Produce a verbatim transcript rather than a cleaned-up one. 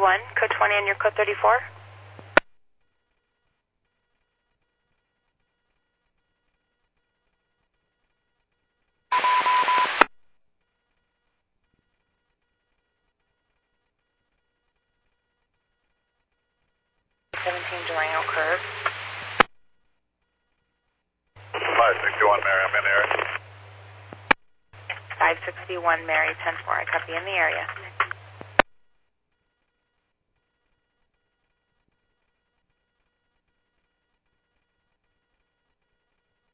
sixty-one, code twenty on your code thirty-four. seventeen Durango Curve. five sixty-one Mary, I'm in the area. five sixty-one Mary, ten four, I copy in the area.